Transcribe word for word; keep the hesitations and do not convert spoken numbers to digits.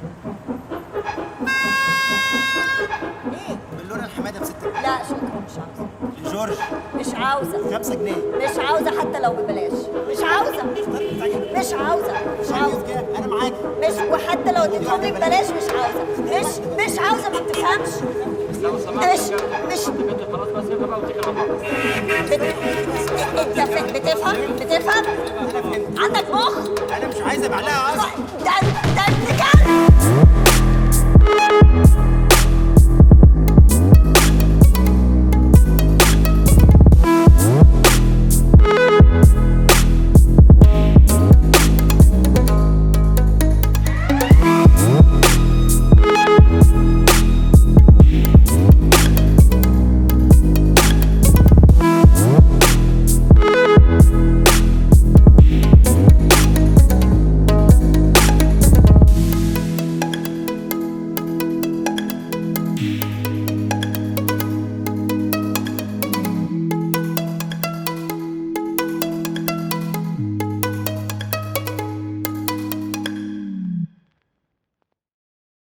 ايه؟ باللون الحماده بستة. لا شكرا مش عاوزة. لجورج مش عاوزة. خمسة جنيه. مش عاوزة حتى لو ببلاش. مش عاوزة. مش عاوزة. مش عاوزة. انا معاكي. مش وحتى لو اديتهم لي ببلاش مش عاوزة. مش مش عاوزة ما بتفهمش. مش مش بت... انت ف- بتفهم بتفهم عندك مخ. انا مش عايز ابقى لها اصلا.